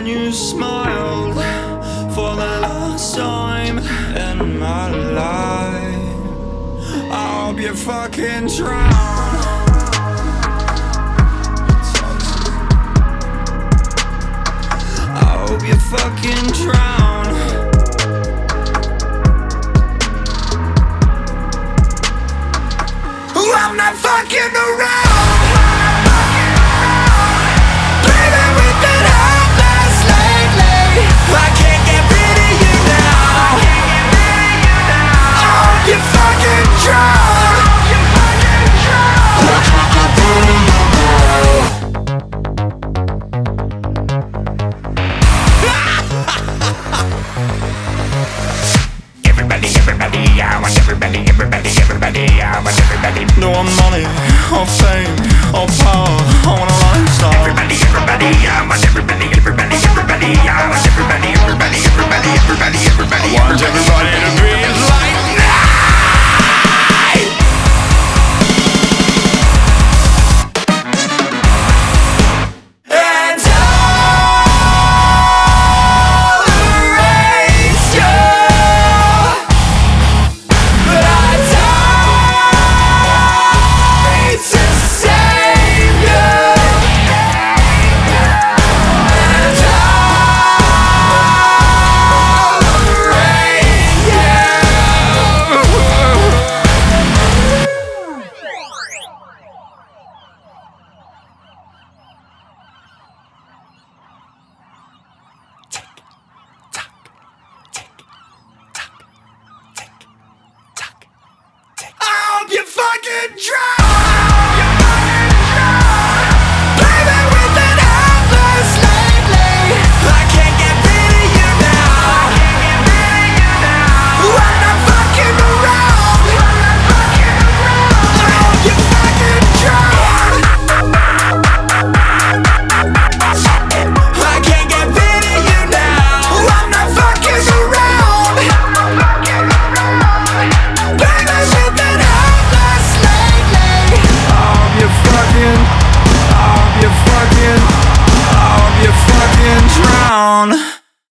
when you smiled for the last time in my life. I hope you fucking drown. I hope you fucking drown. I'm not fucking around. Baby, we've been heartless lately. I can't get rid of you now. I hope you fucking drown. I can't get rid of you now. Everybody, I want everybody, I want everybody. No, I'm not